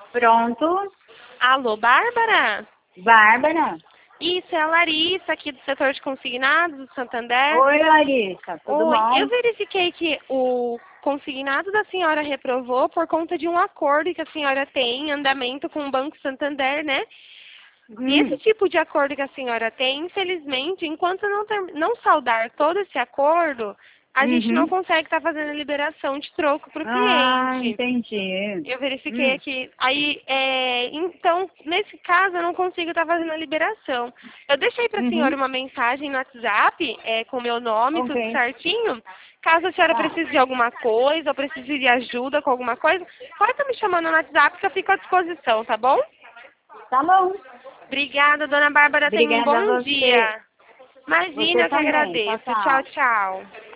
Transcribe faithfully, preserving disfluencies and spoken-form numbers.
Pronto. Alô, Bárbara? Bárbara. Isso, é a Larissa, aqui do setor de consignados do Santander. Oi, Larissa. Tudo Oi, bom? eu verifiquei que o consignado da senhora reprovou por conta de um acordo que a senhora tem em andamento com o Banco Santander, né? E esse Hum. tipo de acordo que a senhora tem, infelizmente, enquanto não, ter- não saldar todo esse acordo, a gente não Uhum. consegue estar fazendo a liberação de troco para o Ah, cliente. entendi. Eu verifiquei Hum. aqui. Aí, é, então, nesse caso, eu não consigo estar fazendo a liberação. Eu deixei para a senhora Uhum. uma mensagem no WhatsApp, é, com meu nome, tudo Ok. certinho. Caso a senhora Tá. precise de alguma coisa, ou precise de ajuda com alguma coisa, pode estar me chamando no WhatsApp que eu fico à disposição, tá bom? Tá bom. Obrigada, dona Bárbara. Tenha um Obrigada a bom você. dia. Imagina, Você eu que também. Tchau, agradeço. Tchau, tchau. tchau.